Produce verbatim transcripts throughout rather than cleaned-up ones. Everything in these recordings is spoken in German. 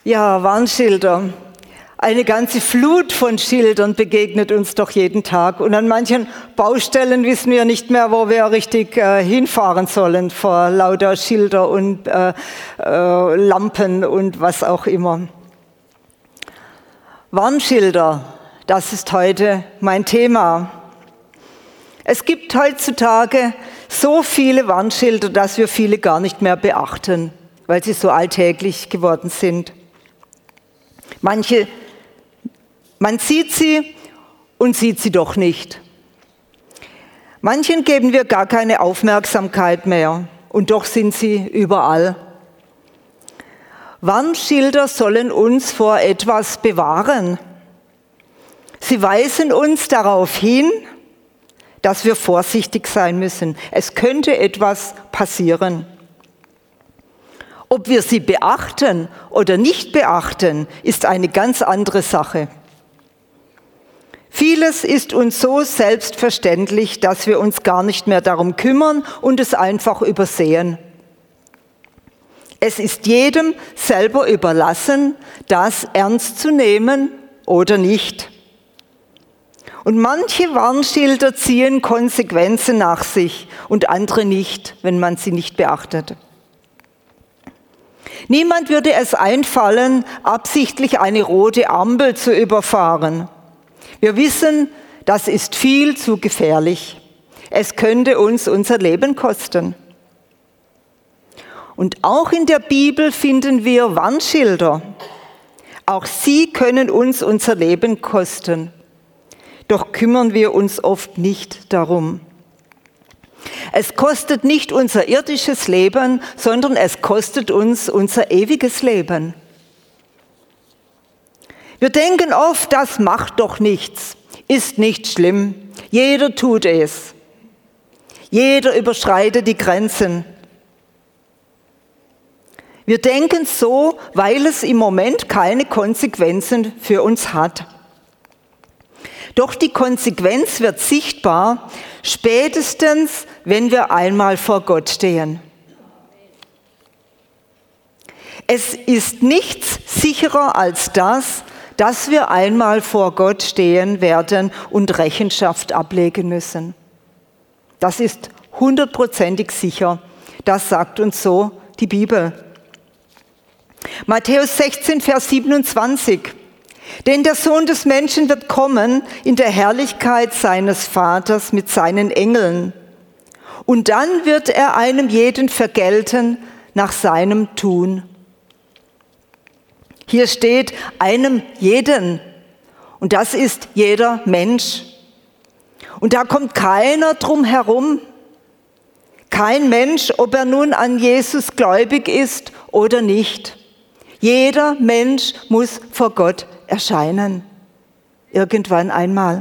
Ja, Warnschilder. Eine ganze Flut von Schildern begegnet uns doch jeden Tag. Und an manchen Baustellen wissen wir nicht mehr, wo wir richtig äh, hinfahren sollen, vor lauter Schilder und äh, äh, Lampen und was auch immer. Warnschilder, das ist heute mein Thema. Es gibt heutzutage so viele Warnschilder, dass wir viele gar nicht mehr beachten, weil sie so alltäglich geworden sind. Manche, man sieht sie und sieht sie doch nicht. Manchen geben wir gar keine Aufmerksamkeit mehr und doch sind sie überall. Warnschilder sollen uns vor etwas bewahren. Sie weisen uns darauf hin, dass wir vorsichtig sein müssen. Es könnte etwas passieren. Ob wir sie beachten oder nicht beachten, ist eine ganz andere Sache. Vieles ist uns so selbstverständlich, dass wir uns gar nicht mehr darum kümmern und es einfach übersehen. Es ist jedem selber überlassen, das ernst zu nehmen oder nicht. Und manche Warnschilder ziehen Konsequenzen nach sich und andere nicht, wenn man sie nicht beachtet. Niemand würde es einfallen, absichtlich eine rote Ampel zu überfahren. Wir wissen, das ist viel zu gefährlich. Es könnte uns unser Leben kosten. Und auch in der Bibel finden wir Warnschilder. Auch sie können uns unser Leben kosten. Doch kümmern wir uns oft nicht darum. Es kostet nicht unser irdisches Leben, sondern es kostet uns unser ewiges Leben. Wir denken oft, das macht doch nichts, ist nicht schlimm. Jeder tut es. Jeder überschreitet die Grenzen. Wir denken so, weil es im Moment keine Konsequenzen für uns hat. Doch die Konsequenz wird sichtbar, spätestens, wenn wir einmal vor Gott stehen. Es ist nichts sicherer als das, dass wir einmal vor Gott stehen werden und Rechenschaft ablegen müssen. Das ist hundertprozentig sicher. Das sagt uns so die Bibel. Matthäus sechzehn, Vers siebenundzwanzig. Denn der Sohn des Menschen wird kommen in der Herrlichkeit seines Vaters mit seinen Engeln. Und dann wird er einem jeden vergelten nach seinem Tun. Hier steht einem jeden. Und das ist jeder Mensch. Und da kommt keiner drum herum. Kein Mensch, ob er nun an Jesus gläubig ist oder nicht. Jeder Mensch muss vor Gott erscheinen. Irgendwann einmal.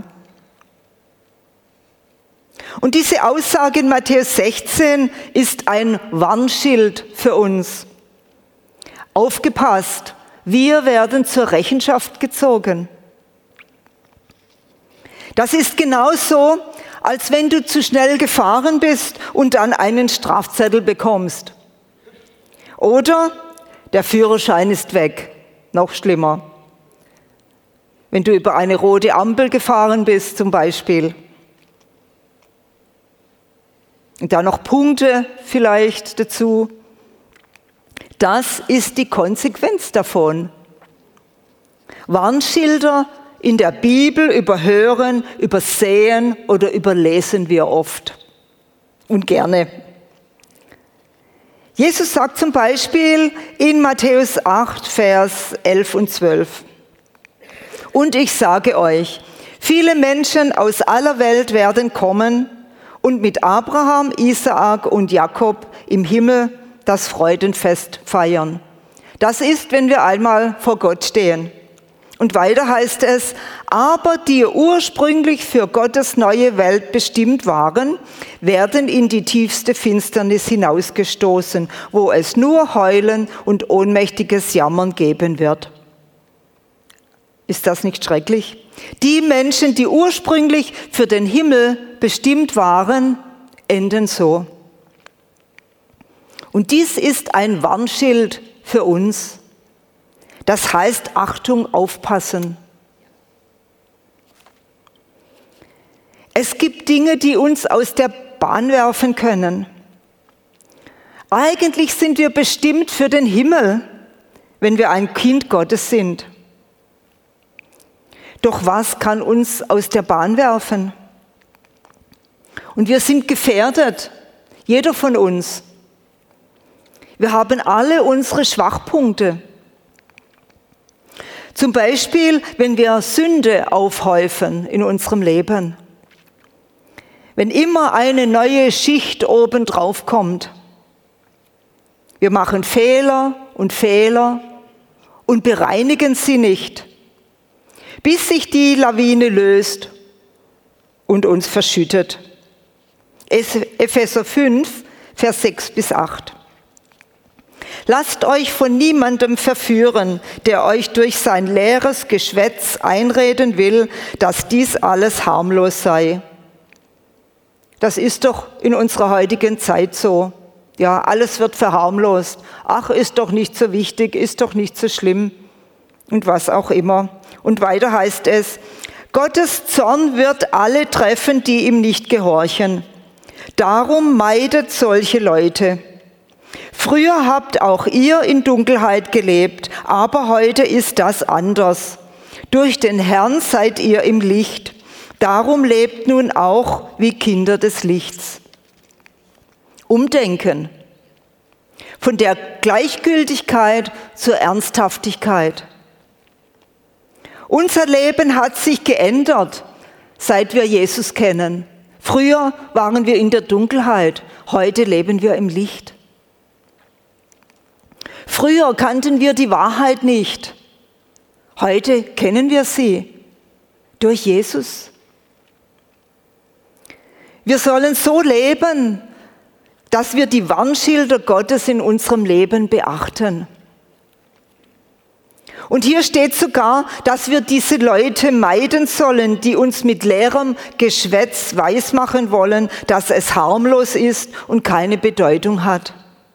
Und diese Aussage in Matthäus sechzehn ist ein Warnschild für uns. Aufgepasst, wir werden zur Rechenschaft gezogen. Das ist genauso, als wenn du zu schnell gefahren bist und dann einen Strafzettel bekommst. Oder der Führerschein ist weg. Noch schlimmer. Wenn du über eine rote Ampel gefahren bist zum Beispiel. Und da noch Punkte vielleicht dazu. Das ist die Konsequenz davon. Warnschilder in der Bibel überhören, übersehen oder überlesen wir oft. Und gerne. Jesus sagt zum Beispiel in Matthäus acht, Vers elf und zwölf. Und ich sage euch, viele Menschen aus aller Welt werden kommen und mit Abraham, Isaak und Jakob im Himmel das Freudenfest feiern. Das ist, wenn wir einmal vor Gott stehen. Und weiter heißt es, aber die ursprünglich für Gottes neue Welt bestimmt waren, werden in die tiefste Finsternis hinausgestoßen, wo es nur Heulen und ohnmächtiges Jammern geben wird. Ist das nicht schrecklich? Die Menschen, die ursprünglich für den Himmel bestimmt waren, enden so. Und dies ist ein Warnschild für uns. Das heißt, Achtung, aufpassen. Es gibt Dinge, die uns aus der Bahn werfen können. Eigentlich sind wir bestimmt für den Himmel, wenn wir ein Kind Gottes sind. Doch was kann uns aus der Bahn werfen? Und wir sind gefährdet, jeder von uns. Wir haben alle unsere Schwachpunkte. Zum Beispiel, wenn wir Sünde aufhäufen in unserem Leben. Wenn immer eine neue Schicht obendrauf kommt. Wir machen Fehler und Fehler und bereinigen sie nicht, bis sich die Lawine löst und uns verschüttet. Epheser fünf, Vers sechs bis acht. Lasst euch von niemandem verführen, der euch durch sein leeres Geschwätz einreden will, dass dies alles harmlos sei. Das ist doch in unserer heutigen Zeit so. Ja, alles wird verharmlost. Ach, ist doch nicht so wichtig, ist doch nicht so schlimm und was auch immer. Und weiter heißt es, Gottes Zorn wird alle treffen, die ihm nicht gehorchen. Darum meidet solche Leute. Früher habt auch ihr in Dunkelheit gelebt, aber heute ist das anders. Durch den Herrn seid ihr im Licht. Darum lebt nun auch wie Kinder des Lichts. Umdenken. Von der Gleichgültigkeit zur Ernsthaftigkeit. Unser Leben hat sich geändert, seit wir Jesus kennen. Früher waren wir in der Dunkelheit, heute leben wir im Licht. Früher kannten wir die Wahrheit nicht, heute kennen wir sie durch Jesus. Wir sollen so leben, dass wir die Warnschilder Gottes in unserem Leben beachten. Und hier steht sogar, dass wir diese Leute meiden sollen, die uns mit leerem Geschwätz weismachen wollen, dass es harmlos ist und keine Bedeutung hat.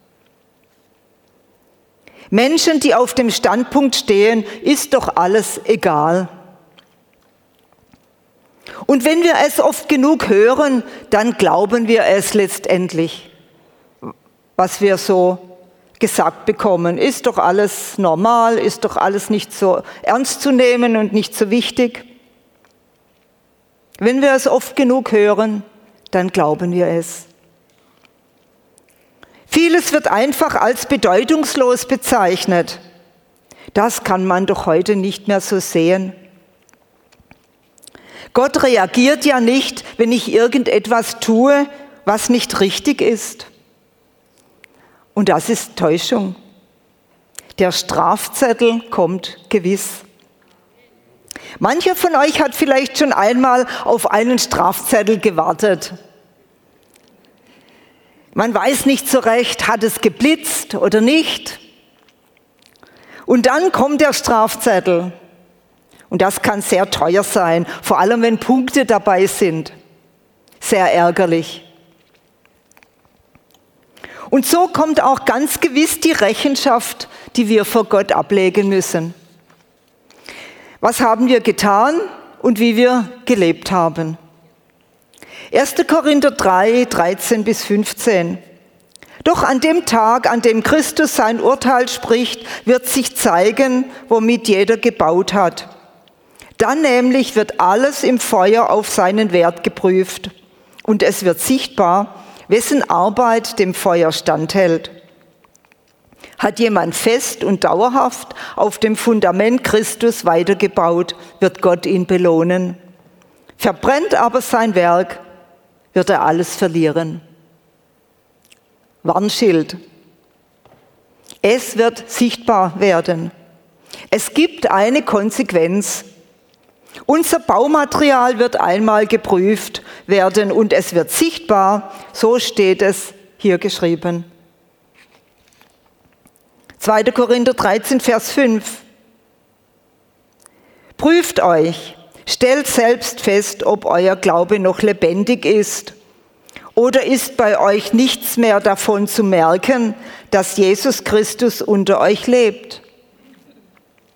Menschen, die auf dem Standpunkt stehen, ist doch alles egal. Und wenn wir es oft genug hören, dann glauben wir es letztendlich, was wir so gesagt bekommen. Ist doch alles normal, ist doch alles nicht so ernst zu nehmen und nicht so wichtig. Wenn wir es oft genug hören, dann glauben wir es. Vieles wird einfach als bedeutungslos bezeichnet. Das kann man doch heute nicht mehr so sehen. Gott reagiert ja nicht, wenn ich irgendetwas tue, was nicht richtig ist. Und das ist Täuschung. Der Strafzettel kommt gewiss. Mancher von euch hat vielleicht schon einmal auf einen Strafzettel gewartet. Man weiß nicht so recht, hat es geblitzt oder nicht. Und dann kommt der Strafzettel. Und das kann sehr teuer sein, vor allem wenn Punkte dabei sind. Sehr ärgerlich. Und so kommt auch ganz gewiss die Rechenschaft, die wir vor Gott ablegen müssen. Was haben wir getan und wie wir gelebt haben? erster Korinther drei, dreizehn bis fünfzehn. Doch an dem Tag, an dem Christus sein Urteil spricht, wird sich zeigen, womit jeder gebaut hat. Dann nämlich wird alles im Feuer auf seinen Wert geprüft und es wird sichtbar, wessen Arbeit dem Feuer standhält. Hat jemand fest und dauerhaft auf dem Fundament Christus weitergebaut, wird Gott ihn belohnen. Verbrennt aber sein Werk, wird er alles verlieren. Warnschild. Es wird sichtbar werden. Es gibt eine Konsequenz. Unser Baumaterial wird einmal geprüft werden und es wird sichtbar, so steht es hier geschrieben. zweiter Korinther dreizehn, Vers fünf. Prüft euch, stellt selbst fest, ob euer Glaube noch lebendig ist. Oder ist bei euch nichts mehr davon zu merken, dass Jesus Christus unter euch lebt?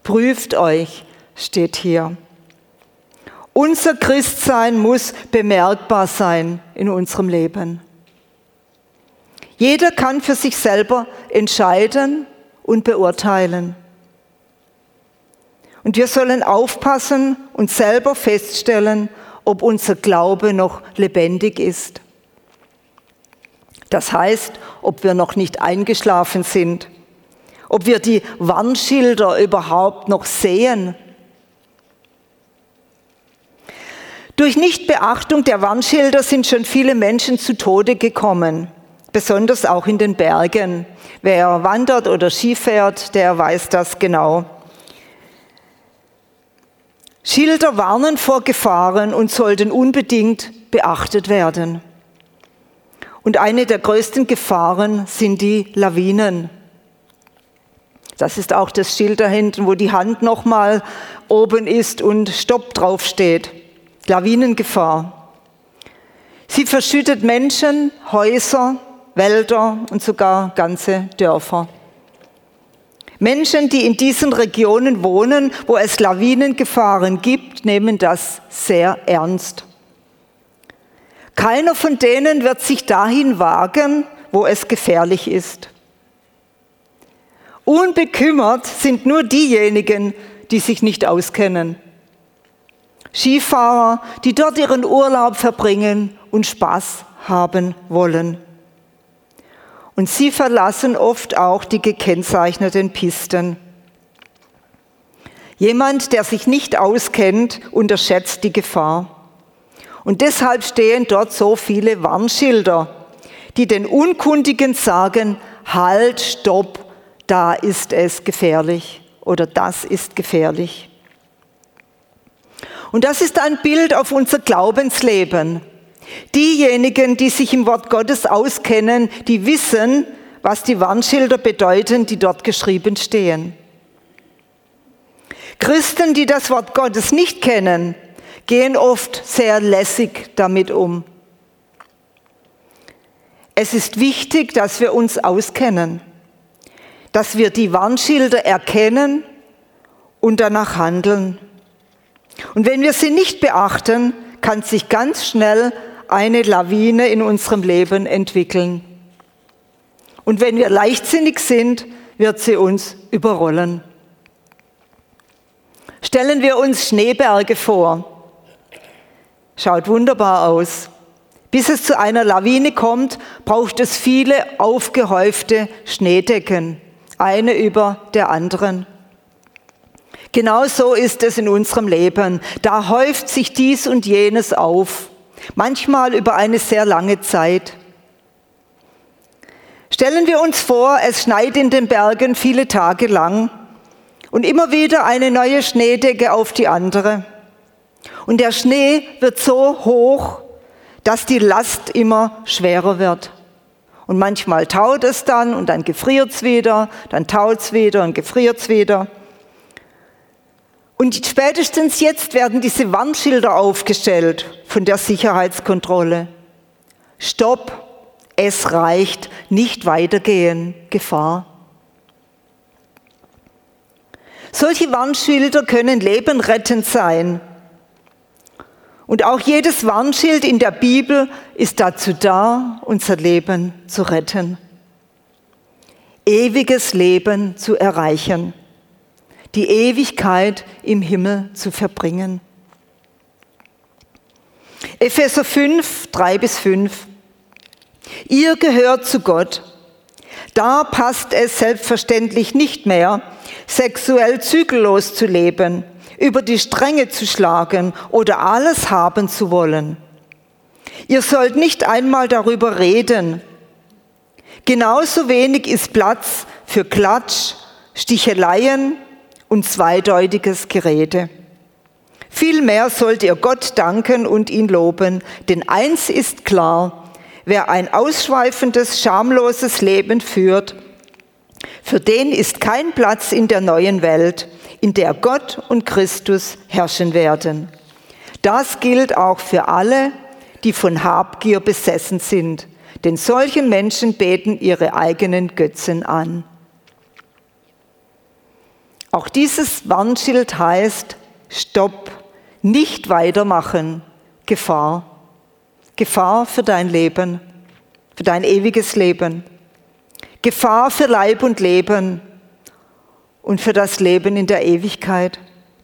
Prüft euch, steht hier. Unser Christsein muss bemerkbar sein in unserem Leben. Jeder kann für sich selber entscheiden und beurteilen. Und wir sollen aufpassen und selber feststellen, ob unser Glaube noch lebendig ist. Das heißt, ob wir noch nicht eingeschlafen sind, ob wir die Warnschilder überhaupt noch sehen. Durch Nichtbeachtung der Warnschilder sind schon viele Menschen zu Tode gekommen, besonders auch in den Bergen. Wer wandert oder Ski fährt, der weiß das genau. Schilder warnen vor Gefahren und sollten unbedingt beachtet werden. Und eine der größten Gefahren sind die Lawinen. Das ist auch das Schild da hinten, wo die Hand nochmal oben ist und Stopp draufsteht. Lawinengefahr. Sie verschüttet Menschen, Häuser, Wälder und sogar ganze Dörfer. Menschen, die in diesen Regionen wohnen, wo es Lawinengefahren gibt, nehmen das sehr ernst. Keiner von denen wird sich dahin wagen, wo es gefährlich ist. Unbekümmert sind nur diejenigen, die sich nicht auskennen. Skifahrer, die dort ihren Urlaub verbringen und Spaß haben wollen. Und sie verlassen oft auch die gekennzeichneten Pisten. Jemand, der sich nicht auskennt, unterschätzt die Gefahr. Und deshalb stehen dort so viele Warnschilder, die den Unkundigen sagen, halt, stopp, da ist es gefährlich oder das ist gefährlich. Und das ist ein Bild auf unser Glaubensleben. Diejenigen, die sich im Wort Gottes auskennen, die wissen, was die Warnschilder bedeuten, die dort geschrieben stehen. Christen, die das Wort Gottes nicht kennen, gehen oft sehr lässig damit um. Es ist wichtig, dass wir uns auskennen, dass wir die Warnschilder erkennen und danach handeln. Und wenn wir sie nicht beachten, kann sich ganz schnell eine Lawine in unserem Leben entwickeln. Und wenn wir leichtsinnig sind, wird sie uns überrollen. Stellen wir uns Schneeberge vor. Schaut wunderbar aus. Bis es zu einer Lawine kommt, braucht es viele aufgehäufte Schneedecken, eine über der anderen. Genau so ist es in unserem Leben. Da häuft sich dies und jenes auf, manchmal über eine sehr lange Zeit. Stellen wir uns vor, es schneit in den Bergen viele Tage lang und immer wieder eine neue Schneedecke auf die andere. Und der Schnee wird so hoch, dass die Last immer schwerer wird. Und manchmal taut es dann und dann gefriert es wieder, dann taut es wieder und gefriert es wieder. Und spätestens jetzt werden diese Warnschilder aufgestellt von der Sicherheitskontrolle. Stopp, es reicht, nicht weitergehen, Gefahr. Solche Warnschilder können lebenrettend sein. Und auch jedes Warnschild in der Bibel ist dazu da, unser Leben zu retten. Ewiges Leben zu erreichen. Die Ewigkeit im Himmel zu verbringen. Epheser fünf, drei bis fünf. Ihr gehört zu Gott. Da passt es selbstverständlich nicht mehr, sexuell zügellos zu leben, über die Stränge zu schlagen oder alles haben zu wollen. Ihr sollt nicht einmal darüber reden. Genauso wenig ist Platz für Klatsch, Sticheleien und zweideutiges Gerede. Vielmehr sollt ihr Gott danken und ihn loben, denn eins ist klar: Wer ein ausschweifendes, schamloses Leben führt, für den ist kein Platz in der neuen Welt, in der Gott und Christus herrschen werden. Das gilt auch für alle, die von Habgier besessen sind, denn solche Menschen beten ihre eigenen Götzen an. Auch dieses Warnschild heißt, Stopp, nicht weitermachen, Gefahr. Gefahr für dein Leben, für dein ewiges Leben. Gefahr für Leib und Leben und für das Leben in der Ewigkeit.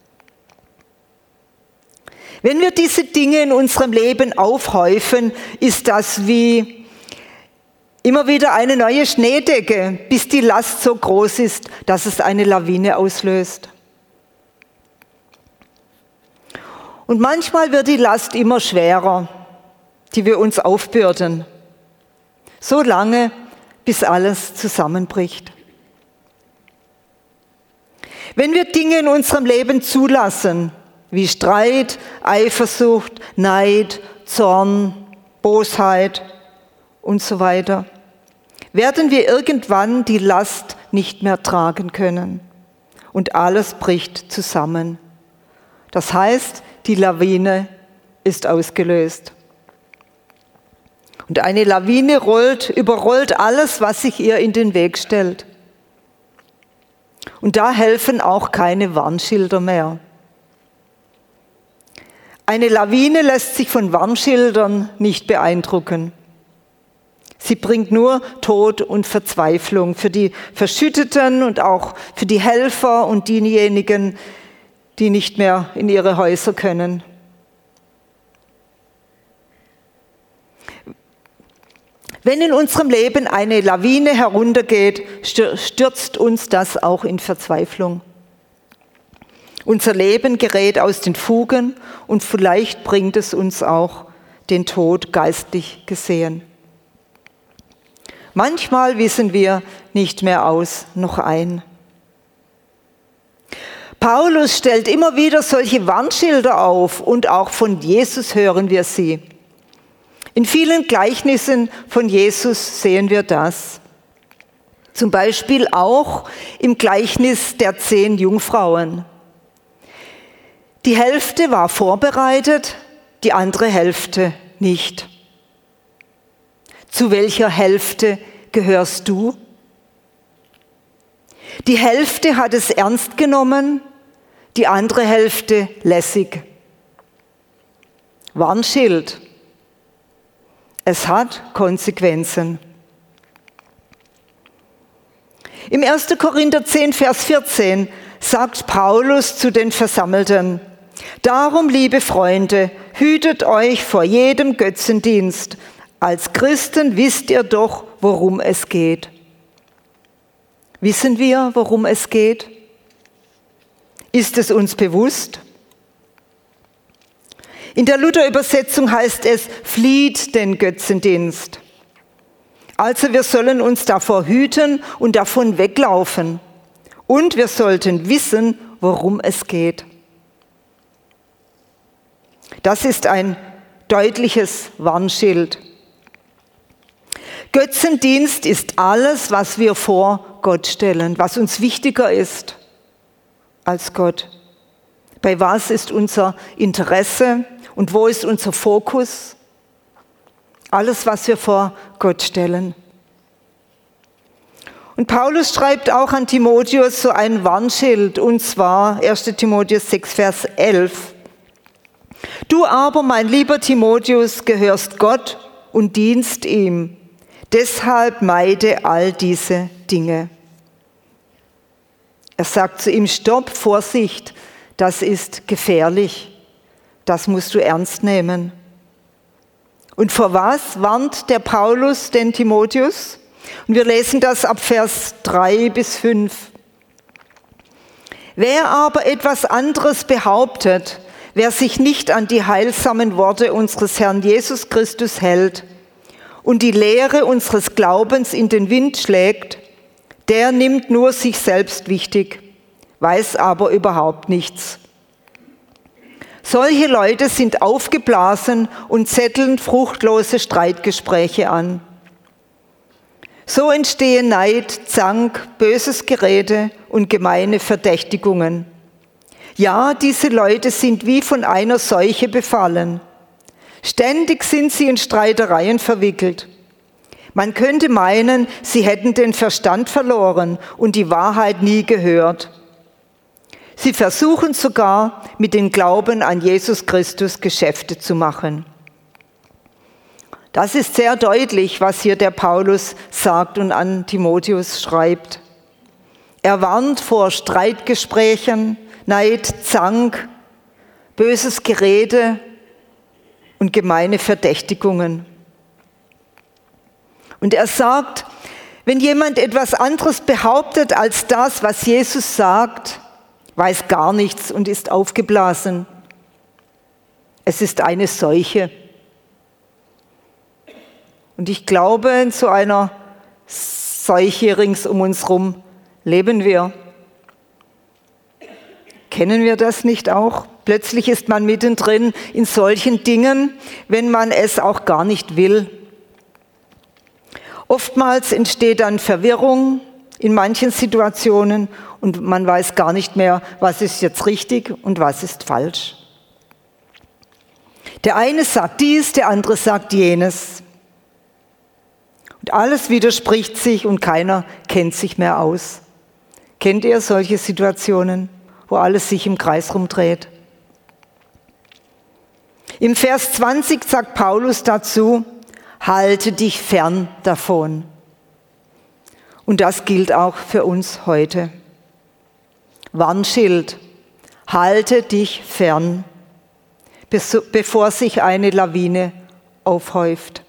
Wenn wir diese Dinge in unserem Leben aufhäufen, ist das wie immer wieder eine neue Schneedecke, bis die Last so groß ist, dass es eine Lawine auslöst. Und manchmal wird die Last immer schwerer, die wir uns aufbürden, so lange, bis alles zusammenbricht. Wenn wir Dinge in unserem Leben zulassen, wie Streit, Eifersucht, Neid, Zorn, Bosheit und so weiter, werden wir irgendwann die Last nicht mehr tragen können und alles bricht zusammen. Das heißt, die Lawine ist ausgelöst. Und eine Lawine rollt, überrollt alles, was sich ihr in den Weg stellt. Und da helfen auch keine Warnschilder mehr. Eine Lawine lässt sich von Warnschildern nicht beeindrucken. Sie bringt nur Tod und Verzweiflung für die Verschütteten und auch für die Helfer und diejenigen, die nicht mehr in ihre Häuser können. Wenn in unserem Leben eine Lawine heruntergeht, stürzt uns das auch in Verzweiflung. Unser Leben gerät aus den Fugen und vielleicht bringt es uns auch den Tod geistlich gesehen. Manchmal wissen wir nicht mehr aus noch ein. Paulus stellt immer wieder solche Warnschilder auf und auch von Jesus hören wir sie. In vielen Gleichnissen von Jesus sehen wir das. Zum Beispiel auch im Gleichnis der zehn Jungfrauen. Die Hälfte war vorbereitet, die andere Hälfte nicht. Zu welcher Hälfte gehörst du? Die Hälfte hat es ernst genommen, die andere Hälfte lässig. Warnschild. Es hat Konsequenzen. Im ersten Korinther zehn, Vers vierzehn sagt Paulus zu den Versammelten: Darum, liebe Freunde, hütet euch vor jedem Götzendienst. Als Christen wisst ihr doch, worum es geht. Wissen wir, worum es geht? Ist es uns bewusst? In der Luther-Übersetzung heißt es, flieht den Götzendienst. Also wir sollen uns davor hüten und davon weglaufen. Und wir sollten wissen, worum es geht. Das ist ein deutliches Warnschild. Götzendienst ist alles, was wir vor Gott stellen, was uns wichtiger ist als Gott. Bei was ist unser Interesse und wo ist unser Fokus? Alles, was wir vor Gott stellen. Und Paulus schreibt auch an Timotheus so ein Warnschild, und zwar erster Timotheus sechs, Vers elf. Du aber, mein lieber Timotheus, gehörst Gott und dienst ihm. Deshalb meide all diese Dinge. Er sagt zu ihm, Stopp, Vorsicht, das ist gefährlich. Das musst du ernst nehmen. Und vor was warnt der Paulus den Timotheus? Und wir lesen das ab Vers drei bis fünf. Wer aber etwas anderes behauptet, wer sich nicht an die heilsamen Worte unseres Herrn Jesus Christus hält und die Lehre unseres Glaubens in den Wind schlägt, der nimmt nur sich selbst wichtig, weiß aber überhaupt nichts. Solche Leute sind aufgeblasen und zetteln fruchtlose Streitgespräche an. So entstehen Neid, Zank, böses Gerede und gemeine Verdächtigungen. Ja, diese Leute sind wie von einer Seuche befallen. Ständig sind sie in Streitereien verwickelt. Man könnte meinen, sie hätten den Verstand verloren und die Wahrheit nie gehört. Sie versuchen sogar, mit dem Glauben an Jesus Christus Geschäfte zu machen. Das ist sehr deutlich, was hier der Paulus sagt und an Timotheus schreibt. Er warnt vor Streitgesprächen, Neid, Zank, böses Gerede und gemeine Verdächtigungen. Und er sagt, wenn jemand etwas anderes behauptet als das, was Jesus sagt, weiß gar nichts und ist aufgeblasen. Es ist eine Seuche. Und ich glaube, in so einer Seuche rings um uns herum leben wir. Kennen wir das nicht auch? Plötzlich ist man mittendrin in solchen Dingen, wenn man es auch gar nicht will. Oftmals entsteht dann Verwirrung in manchen Situationen und man weiß gar nicht mehr, was ist jetzt richtig und was ist falsch. Der eine sagt dies, der andere sagt jenes. Und alles widerspricht sich und keiner kennt sich mehr aus. Kennt ihr solche Situationen, wo alles sich im Kreis rumdreht? Im Vers zwanzig sagt Paulus dazu, halte dich fern davon. Und das gilt auch für uns heute. Warnschild, halte dich fern, bevor sich eine Lawine aufhäuft.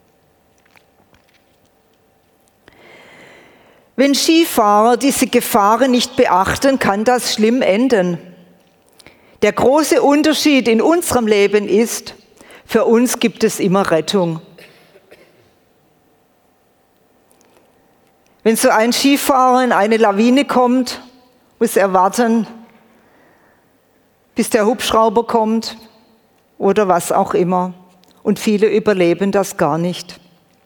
Wenn Skifahrer diese Gefahren nicht beachten, kann das schlimm enden. Der große Unterschied in unserem Leben ist, für uns gibt es immer Rettung. Wenn so ein Skifahrer in eine Lawine kommt, muss er warten, bis der Hubschrauber kommt oder was auch immer. Und viele überleben das gar nicht.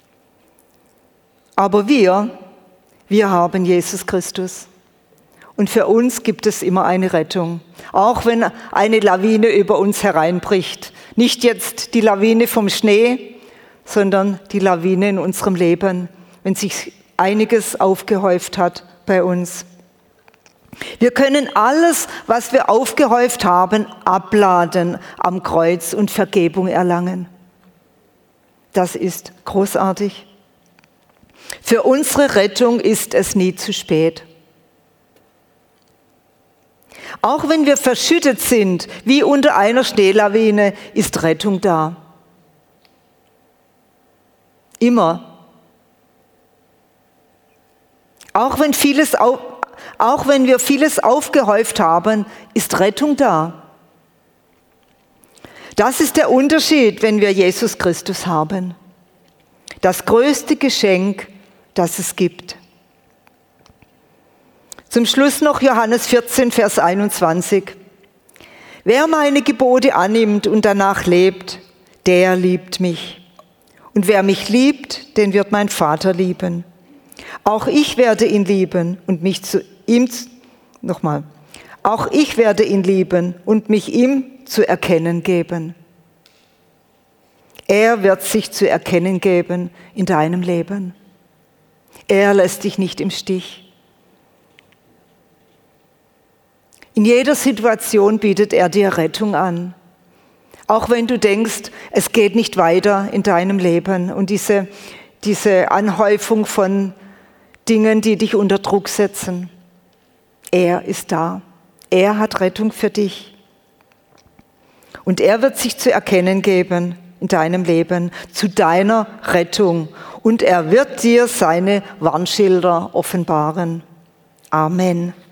Aber wir, wir haben Jesus Christus. Und für uns gibt es immer eine Rettung. Auch wenn eine Lawine über uns hereinbricht. Nicht jetzt die Lawine vom Schnee, sondern die Lawine in unserem Leben, wenn sich einiges aufgehäuft hat bei uns. Wir können alles, was wir aufgehäuft haben, abladen am Kreuz und Vergebung erlangen. Das ist großartig. Für unsere Rettung ist es nie zu spät. Auch wenn wir verschüttet sind, wie unter einer Schneelawine, ist Rettung da. Immer. Auch wenn, vieles, auch wenn wir vieles aufgehäuft haben, ist Rettung da. Das ist der Unterschied, wenn wir Jesus Christus haben. Das größte Geschenk, das es gibt. Zum Schluss noch Johannes vierzehn, Vers einundzwanzig. Wer meine Gebote annimmt und danach lebt, der liebt mich. Und wer mich liebt, den wird mein Vater lieben. Auch ich werde ihn lieben und mich zu ihm, nochmal, auch ich werde ihn lieben und mich ihm zu erkennen geben. Er wird sich zu erkennen geben in deinem Leben. Er lässt dich nicht im Stich. In jeder Situation bietet er dir Rettung an. Auch wenn du denkst, es geht nicht weiter in deinem Leben und diese, diese Anhäufung von Dingen, die dich unter Druck setzen. Er ist da. Er hat Rettung für dich. Und er wird sich zu erkennen geben in deinem Leben, zu deiner Rettung. Und er wird dir seine Warnschilder offenbaren. Amen.